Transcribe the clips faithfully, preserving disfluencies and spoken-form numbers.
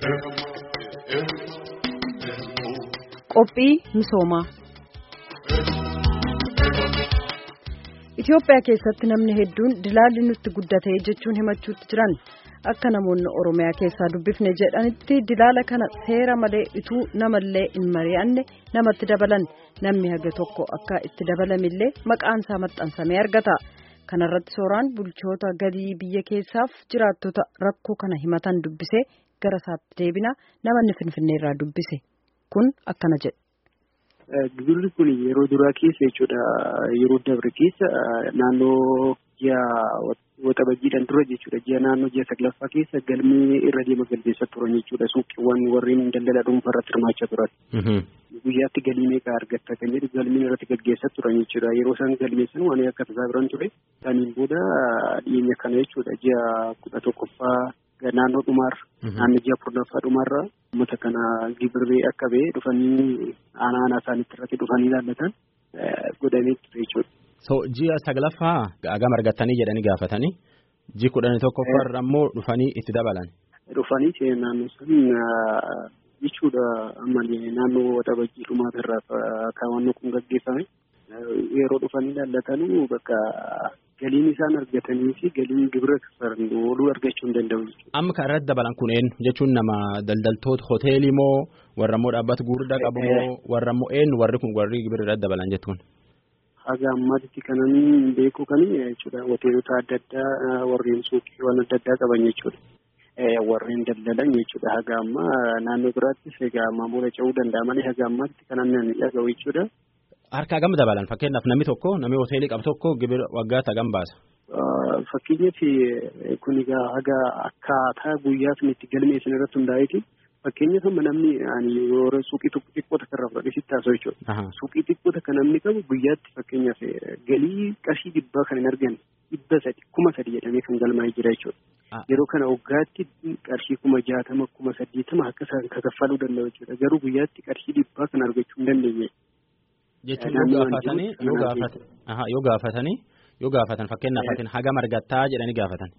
Qophii misoomaa. Itoophiyaa keessatti namni hedduun dilaalli nutti guddatee jechuun himachuutti jiran akka namoonni Oromiyaa keessaa dubbifne jedhanitti dilaala kana seera malee ituu namallee hin mari'anne namatti dabalan namni haga tokko akka itti dabalamillee maqaan isaa maxxansamee argata. Kanarratti sooraan bulchoota galii biyya keessaaf jiraattota rakkoo kana himatan dubbisee gara isaatti deebina namoonni Finfinnee irraa dubbise kun akkana jedhe. Gibirri kun yeroo duraa keessa jechuudha yeroo dabre keessa naannoo ji'a waxabajjiidhaan dura jechuudha ji'a naannoo ji'a saglaffaa keessa galmee irra deema galmeessa turan jechuudha suuqiiwwan warreen daldala dhuunfaa irratti hirmaachaa turan. Guyyaatti galii meeqa argatta kan jedhu galmeen irratti gaggeessaa turan jechuudha yeroo isaan galmeessan waan akka tasaa biran ture saniin booda dhiyeenya kana jechuudha ji'a kudha tokkoffaa naannoo dhumaarra naannoo ji'a kurnaffaa dhumaarra uummata kana gibirri akka ba'e dhufanii aanaa aanaa isaaniitti irratti dhufanii ilaallatan godhamee ture jechuudha. So ji'a saglaffaa hagam argattanii jedhanii gaafatanii ji'a kudhanii tokkoffaarra ammoo dhufanii itti dabalan. Dhufanii naannoo san jechuudha ammallee naannoo waxabajjii dhumaatarraa kaawwannoo kun gaggeeffame yeroo dhufanii ilaallatanuu bakka galiin isaan argatanii fi galiin gibira kafaran ooluu argachuu hin danda'u jechuudha. Amma kan irratti dabalan kunneen jechuun nama daldaltoota hoteelii moo warra immoo dhaabbata gurguddaa qabu moo warra immoo eenyu warri kun warri gibira irratti dabalan jettuun. Haga ammaatti kanan beeku kan jechuudha hoteelota adda addaa warreen suuqiiwwan adda addaa qaban jechuudha. Warreen daldalan jechuudha haga amma naannoo biraattis egaa maamula ce'uu danda'a malee haga ammaatti kanan dhaga'u jechuudha. Harkaa gam dabalan fakkeenyaaf namni tokko namni hoteelii qabu tokko gibira waggaatti hagam baasa. Fakkeenyaaf kun egaa haga akkaataa guyyaa sun itti galmeessan irratti hundaa'eeti. Fakkeenyaaf amma namni yeroo suuqii xiqqoo takka irraa fudhatee sitti haasa'u jechuudha. Suuqii xiqqoo takka namni qabu guyyaatti fakkeenyaaf galii qarshii dhibbaa kan hin arganne dhibba sadi kuma sadi jedhamee kan galmaa'ee jira jechuudha. Yeroo kana waggaatti qarshii kuma jaatama kuma saddeetama akka isaan kaffaluu danda'u jechuudha. Garuu guyyaatti qarshii dhibbaa kan argachuu hin dandeenye. Jechuun yoo gaafatanii yoo gaafatan yoo gaafatanii yoo gaafatan fakkeenyaaf hagam argattaa jedhanii gaafatan.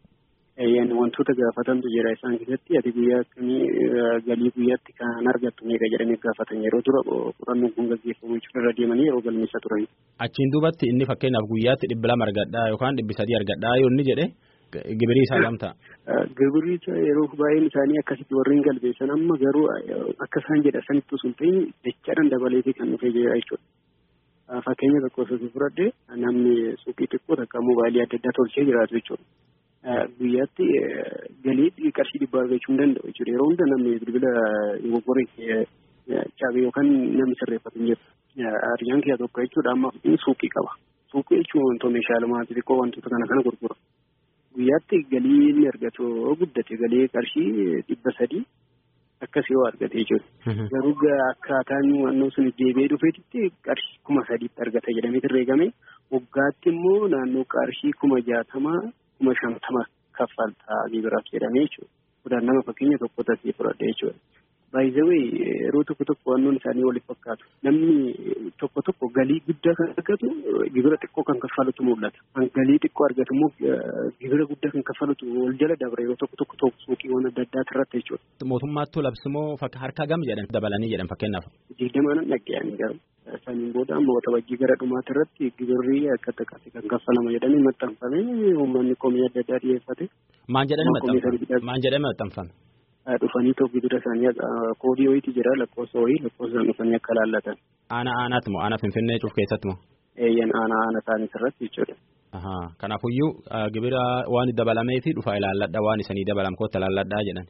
Yaani wantoota gaafatantu jira isaan keessatti ati guyyaa akkamii galii guyyaatti kan argattu meeqa jedhanii gaafatan yeroo dura qorannoon kun gaggeeffamu jechuudha irra deemanii yeroo galmeessa turan. Achiin duubatti inni fakkeenyaaf guyyaatti dhibba lama argadhaa yookaan dhibbi sadii argadhaa yoo inni jedhe gibirii isaa gamtaa. Gibirii yeroo baay'een isaanii akkasitti warreen galmeessan amma garuu akka isaan jedha sanitti osoo hin ta'in dachaadhaan dabaleetii kan dhufee jira jechuudha. Fakkeenya tokko osoo fudhadhe namni suuqii xiqqoo takka mobaayilii adda addaa tolchee jiraatu jechuudha. Guyyaatti galii qarshii dhibbaa argachuu hin danda'u jechuudha. Yeroo hunda namni bilbila gogoree cabee yookaan namni sirreeffatu hin jiru. Hariyyaan keessaa tokko jechuudha amma suuqii qaba. Suuqii jechuun wantoota meeshaalee xixiqqoo wantoota kana kana gurgura. Guyyaatti galii inni argatu guddate galii qarshii dhibba sadii akkasii yoo argate jechuudha. Garuu akkaataan naannoo sun deebi'ee dhufeetitti qarshii kuma sadiitti argata jedhamee herreegame waggaatti immoo naannoo qarshii kuma jaatama kuma shantama kaffaltaa gibiraaf jedhamee jechuudha. Kudhaan nama fakkeenya tokko tasii fudhadhe jechuudha. Baay'ee yeroo tokko tokko wannoon isaanii waliif fakkaatu. Namni tokko tokko galii guddaa kan argatu gibira xiqqoo kan kaffalutu mul'ata. Kan galii xiqqoo argatu immoo gibira guddaa kan kaffalutu wal jala dabra yeroo tokko tokko tokko suuqiiwwan adda addaa irratti jechuudha. Mootummaatti labsimoo harka gam jedhan dabalanii jedhan fakkeenyaaf. Digdamaan dhaggeeyanii garuu saniin booda amma waxabajjii gara dhumaati irratti gibirri akka takkaatti kan kaffalama jedhanii maxxanfamee uummanni komii adda addaa dhiyeeffate. Maan jedhanii maxxanfame? Maan jedhanii maxxanfame? Dhufanii tokko gidira isaanii koodii wayiiti jira lakkoofsa wayii lakkoofsaan dhufanii akka laallatan. Aanaa aanaati moo aanaa Finfinnee cuuf keessatti moo? Eeyyan aanaa aanaa isaanii irratti jechuudha. Kanaafuyyuu gibira waan dabalameefi dhufaa ilaalladha waan isanii dabalam kootta ilaalladhaa jedhan.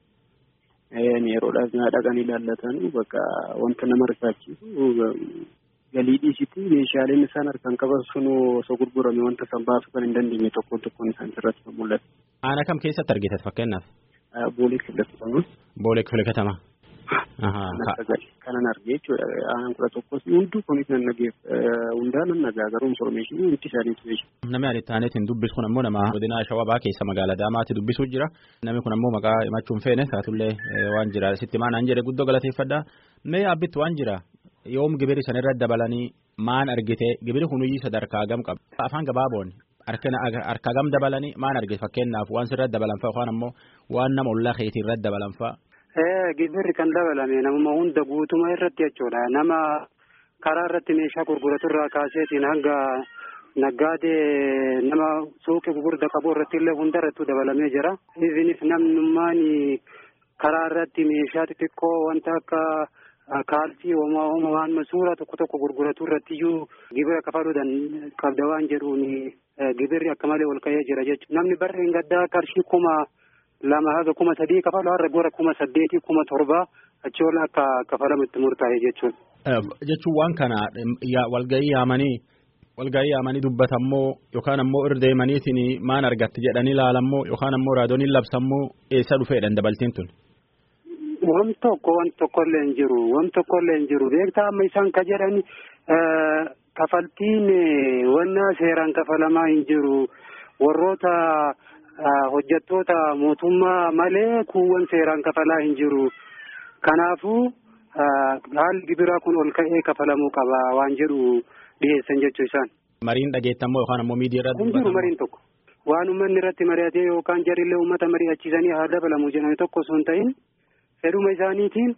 Yeroodhaaf dhaqanii ilaallatan bakka wanta nama rifaachisu galii dhiisitti meeshaaleen isaan harkaan qaban sun osoo gurgurame wanta san baasuu kan hin dandeenye tokkoon tokkoon isaan irratti kan mul'atu. Aanaa kam keessatti argitan fakkeenyaaf? Boolee kiflee katamaa. Boolee kiflee katamaa. Kanan argee jechuudha aanaan kudha tokkos hunduu kunis nan nageef hundaan nan nagaa garuu informeeshinii hundi isaaniitu jechuudha. Namni ani taaneetiin dubbisu kun ammoo nama godina Shawaa keessa magaalaa Daamaatti dubbisuu jira. Namni kun ammoo maqaa himachuun feene taatullee waan jira sitti maanaan jedhe guddoo galateeffadha. Mee abbitti waan jira yoom gibiri sanirra dabalanii maan argite gibiri kunuyyii sadarkaa gam qaba. Afaan gabaaboon Harka harka gam dabalanii maal argite fakkeenyaaf waan sirratti dabalan fa'a yookaan ammoo waan nama ollaa keetii irratti dabalan fa'a. Gibirri kan dabalame namuma hunda guutuma irratti jechuudha. Nama karaa irratti meeshaa gurguratu irraa kaaseetiin hanga naggaadee nama suuqii gurgurda qabu irratti illee hunda irratti dabalamee jira. Isinis namnummaan karaa irratti meeshaa xixiqqoo wanta akka kaalsii uumamaa waan masuura tokko tokko gurguratu irratti iyyuu gibira kafaluudhaan qabda waan jedhuun gibirri akka malee ol ka'ee jira jechuudha. Namni barreen gaddaa qarshii kuma lama haga kuma sadii kafalu har'a gora kuma saddeetii kuma torbaa achi ol akka kafalamu itti murtaa'e jechuudha. Jechuun waan kana walgahii yaamanii walgahii yaamanii dubbatammoo yookaan ammoo irra deemaniitiin maan argatti jedhanii ilaalammoo yookaan ammoo raadiyooniin labsammoo eessa dhufeedhaan dabaltiin tun. Wan tokko wan tokkollee hin jiru wan tokkollee hin jiru beektaa amma isaan ka jedhan kafaltiin wanna seeraan kafalamaa hin jiru warroota hojjettoota mootummaa malee kuuwwan seeraan kafalaa hin jiru. Kanaafuu haalli gibiraa kun ol ka'ee kafalamuu qaba waan jedhu dhiyeessan jechuu isaan. Mariin dhageettammoo yookaan ammoo miidiyaa irratti dubbatamu. Kun jiru mariin tokko. Waan uummanni irratti mari'atee yookaan jarillee uummata mari'achiisanii haa dabalamu jedhame tokko osoo hin ta'in fedhuma isaaniitiin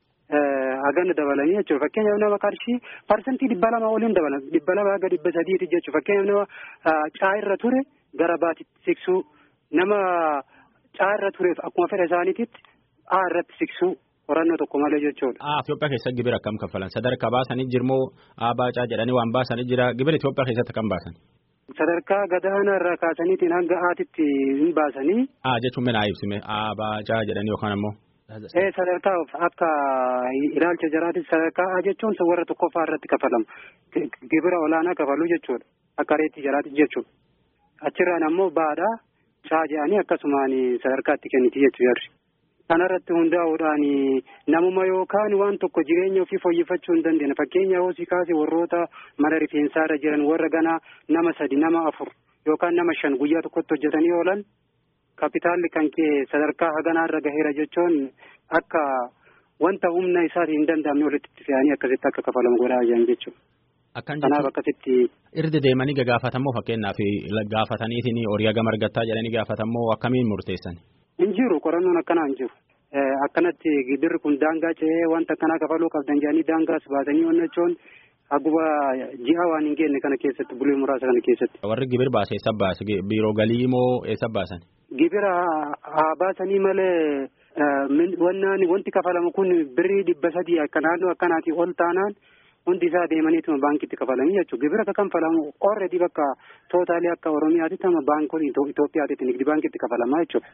haganna dabalanii jechuudha. Fakkeenyaaf nama qarshii parsantii dhibba lama oliin dabalan dhibba lama haga dhibba sadiiti jechuudha. Fakkeenyaaf nama caa irra ture gara baatitti siqsuu nama caa irra tureef akkuma fedha isaaniititti aa irratti siqsuu qorannoo tokko malee jechuudha. Ah Itoophiyaa keessatti gibira akkam kaffalan sadarkaa baasanii jirmoo abaacaa jedhanii waan baasanii jira gibira Itoophiyaa keessatti akkam baasan. Sadarkaa gadaanaa irraa kaasaniitiin hanga aatitti hin baasanii. Ah jechuun mina ibsime abaacaa jedhanii yookaan ammoo. Ee sadarkaa akka ilaalcha jaraatis sadarkaa jechuun warra tokkoffaa irratti kafalamu gibira olaanaa kafalu jechuudha akka reetti jaraatis jechuudha. Achirraan ammoo baadhaa caa jedhanii akkasumaan sadarkaatti kenniti jechuu jarri. Kanarratti hundaa'uudhaan namuma yookaan waan tokko jireenya ofii fooyyeffachuu hin dandeenye fakkeenya hoosii kaasee warroota mana rifeensaa irra jiran warra ganaa nama sadi nama afur yookaan nama shan guyyaa tokkotti hojjetanii oolan kapitaalli kan kee sadarkaa haganaa irra gaheera jechuun akka wanta humna isaatiin hin danda'amne walitti fe'anii akkasitti akka kafalamu godhaa jiran jechuudha. Kanaaf akkasitti irra deemanii gaafatammoo fakkeenyaaf gaafataniitiin horii hagam argattaa jedhanii gaafatammoo akkamiin murteessan? Hin jiru qorannoon akkanaa hin jiru. Akkanatti gibirri kun daangaa ce'ee wanta akkanaa kafaluu qabdan jedhanii daangaas baasanii onnachoon haguba ji'a waan hin geenye kana keessatti bulee muraasa kana keessatti. Warri gibir baase eessa baase biiroo galii moo eessa baasan? Gibira haa baasanii malee wannaan wanti kafalamu kun birrii dhibba sadii akka naannoo akkanaatii ol taanaan hundi isaa deemaniituma baankitti kafalanii jechuudha. Gibira akka kanfalamu already bakka tootaalii akka Oromiyaatitti ama baankii Itoophiyaatitti nigdi baankitti kafalamaa jechuudha.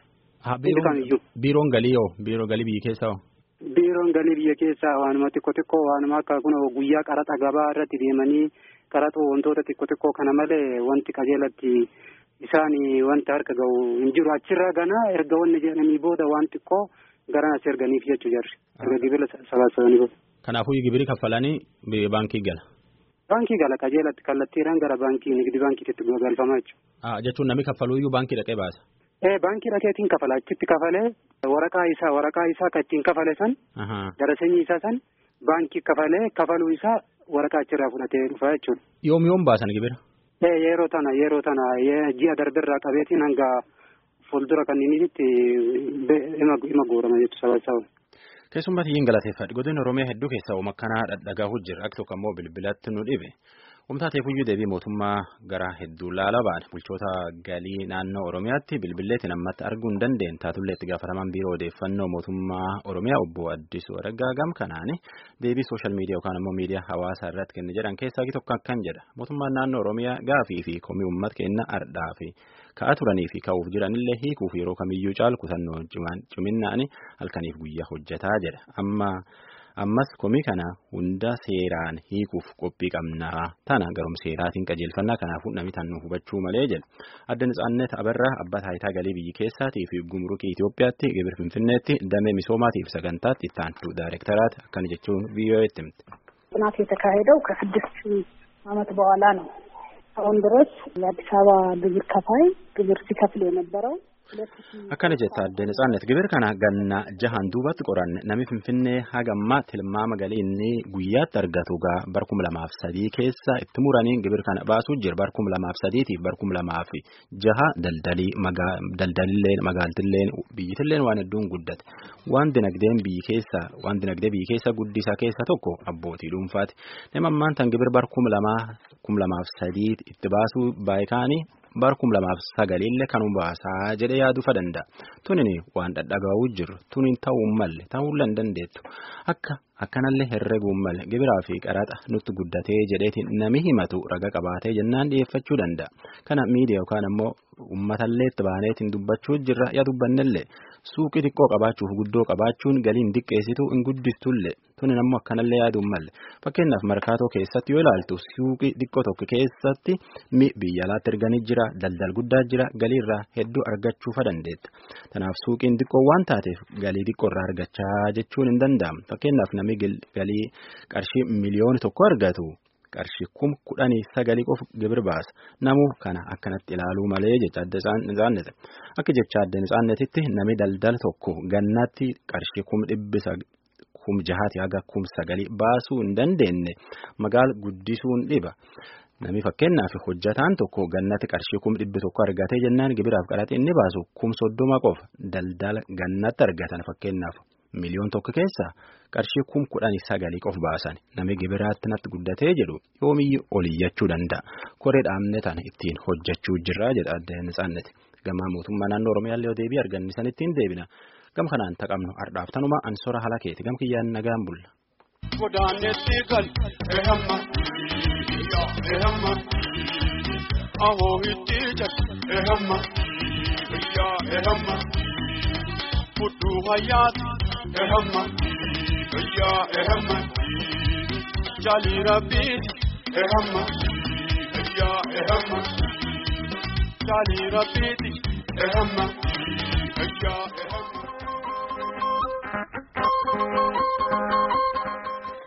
Biiroon galii hoo biiroo galii biyya keessaa hoo? Biiroon galii biyya keessaa waanuma xiqqoo xiqqoo waanuma akka kun guyyaa qaraxa gabaa irratti deemanii qaraxoo wantoota xiqqoo xiqqoo kana malee wanti qajeelatti isaan wanta harka ga'u hin jiru achirraa ganaa erga wanni jedhanii booda waan xiqqoo garan as erganiif jechuu jarri erga gibira sabaasanii booda. Kanaafuu gibiri kaffalanii baankii gala. Baankii gala qajeelatti kallattiidhaan gara baankii nigdi baankiitti galfamaa jechuudha. Jechuun namni kaffaluuyyuu baankii dhaqee baasa. Ee baankii dhaqeetiin kafala achitti kafalee waraqaa isaa waraqaa isaa kan ittiin kafale san daraseenyi isaa san baankii kafalee kafaluu isaa waraqaa achirraa fudhatee dhufa jechuudha. Yoom yoom baasan gibira? Ee yeroo tana yeroo tana ji'a darberraa qabeetiin hanga fuuldura kanninitti ima goorama jechuudha sababa. Keessummaa xiyyiin galateeffadha. Godina Oromiyaa hedduu keessaa uuma akkanaa dhadhagahu jira. Akka tokko immoo bilbilatti nu dhibe. Humtaateef iyyuu deebii mootummaa gara hedduu laala ba'an. Bulchoota galii naannoo Oromiyaatti bilbilleetiin ammatti arguu hin dandeenye. Taatullee itti gaafatamaan biiroo odeeffannoo mootummaa Oromiyaa obbo Addisuu Araggaa gam kanaani deebii sooshaal miidiyaa yookaan immoo miidiyaa hawaasaa irratti kenne jedhan keessaa tokko akkan jedha. Mootummaan naannoo Oromiyaa gaafii fi komii uummata keenya ardhaa fi ka'aa turanii fi ka'uuf jiranillee hiikuuf yeroo kamiyyuu caalu kutannoo ciminnaani halkaniif guyyaa hojjetaa jedha. Amma ammas komii kana hunda seeraan hiikuuf qophii qabnaa tana garum seeraatiin qajeelfannaa kanaafuu namni tan hubachuu malee jedha. Adda Nitsaannet Abarraa abbaa taayitaa galii biyya keessaatii fi gumrukii Itoophiyaatti gibir Finfinneetti damee misoomaatiif sagantaatti itti aantu daayirektaraati akkana jechuun ቪኦኤ ትምት ጥናት የተካሄደው ከስድስት ዓመት በኋላ ነው። አሁን ድረስ የአዲስ አበባ ግብር ከፋይ ግብር ሲከፍል የነበረው akkana jetta adde Netsaannet gibir kana ganna jahan duubatti qoranne namni Finfinnee hagamma tilmaama galii inni guyyaatti argatu gaa bar kuma lamaaf sadii keessa itti muraniin gibir kana baasuu jira bar kuma lamaaf sadiitiif bar kuma lamaaf jaha daldalii daldalilleen magaaltilleen biyyitilleen waan hedduun guddate waan dinagdeen biyyi keessa waan dinagdee biyyi keessa guddisaa keessa tokko abbootii dhuunfaati nama ammaan tan gibir bar kuma lamaa kuma lamaaf sadii itti baasuu baay'ikaanii bar kum lamaaf sagalillee kanuma baasaa jedhee yaaduu fa danda'a. Tunini waan dhadhagaa'uu jiru tunin ta'uu malle ta'uu lan dandeettu akka akkanallee herreguu malle gibiraa fi qaraxa nutti guddatee jedheetiin nami himatu raga qabaatee jennaan dhiyeeffachuu danda'a. Kana miidiyaa yookaan ammoo uummatallee itti baaneetiin dubbachuu jirra yaa dubbannellee suuqii xiqqoo qabaachuuf guddoo qabaachuun galiin diqqeessitu hin guddistullee tunin ammoo akkanallee yaaduu malle fakkeenyaaf markaatoo keessatti yoo ilaaltu suuqii xiqqoo tokko keessatti mi biyya alaatti erganii jira daldal guddaa jira galiirraa hedduu argachuu fa dandeetta. Kanaaf suuqiin xiqqoo waan taateef galii xiqqoo irraa argachaa jechuun hin danda'amu. Fakkeenyaaf namni galii qarshii miliyoona tokko argatu qarshii kum kudhanii sagalii qofa gibir baasa. Namuu kana akkanatti ilaaluu malee jecha adda Netsaannet. Akka jecha adda Netsaannetitti namni daldala tokko gannaatti qarshii kum dhibbisa kum jahaati haga kum sagalii baasuu hin dandeenye magaala guddisuun dhiba. Nami fakkeenyaaf hojjataan tokko gannatti qarshii kum dhibbi tokko argatee jennaan gibiraaf qaraxii inni baasu kum soddoma qofa daldala gannatti argatan fakkeenyaaf miliyoon tokko keessa qarshii kum kudhanii sagalii qofa baasan nami gibiraatti natti guddatee jedhu yoomiyyuu oliyyachuu danda'a. Koree dhaabne tan ittiin hojjechuu jirra jedha adda Netsaannet. Gama mootummaa naannoo Oromiyaallee yoo deebii argannisan ittiin deebina. Gam kanaan taqabnu ardhaaf tanuma ansora halakeeti gam kiyyaan nagaan bulla. Godaanetti gal ehamma ehamma ahoo itti jat ehamma ya ehamma fudhu hayat ehamma ya ehamma jali rabbi ehamma ya ehamma jali rabbi ehamma ya ehamma